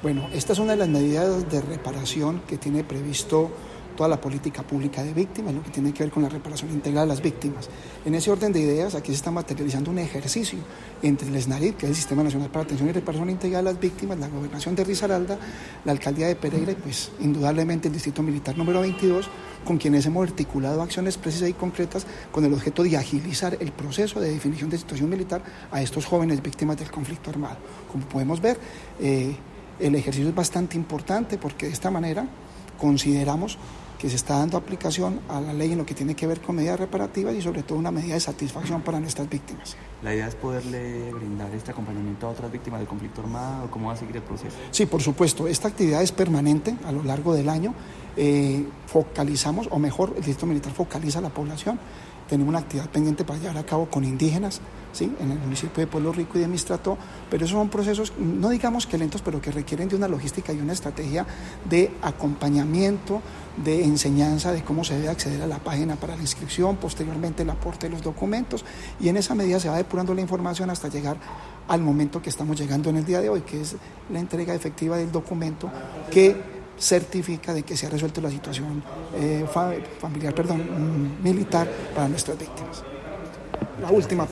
Bueno, esta es una de las medidas de reparación que tiene previsto toda la política pública de víctimas, lo que tiene que ver con la reparación integral de las víctimas. En ese orden de ideas, aquí se está materializando un ejercicio entre el SNARIP, que es el Sistema Nacional para Atención y Reparación Integral de las Víctimas, la Gobernación de Risaralda, la Alcaldía de Pereira y pues indudablemente el Distrito Militar número 22, con quienes hemos articulado acciones precisas y concretas con el objeto de agilizar el proceso de definición de situación militar a estos jóvenes víctimas del conflicto armado. Como podemos ver, el ejercicio es bastante importante porque de esta manera consideramos que se está dando aplicación a la ley en lo que tiene que ver con medidas reparativas y sobre todo una medida de satisfacción para nuestras víctimas. ¿La idea es poderle brindar este acompañamiento a otras víctimas del conflicto armado? ¿Cómo va a seguir el proceso? Sí, por supuesto. Esta actividad es permanente a lo largo del año. Focalizamos, o mejor, el Distrito Militar focaliza a la población. Tenemos una actividad pendiente para llevar a cabo con indígenas, ¿sí?, en el municipio de Pueblo Rico y de Mistrató, pero esos son procesos, no digamos que lentos, pero que requieren de una logística y una estrategia de acompañamiento, de enseñanza de cómo se debe acceder a la página para la inscripción, posteriormente el aporte de los documentos, y en esa medida se va depurando la información hasta llegar al momento que estamos llegando en el día de hoy, que es la entrega efectiva del documento que certifica de que se ha resuelto la situación militar para nuestras víctimas. La última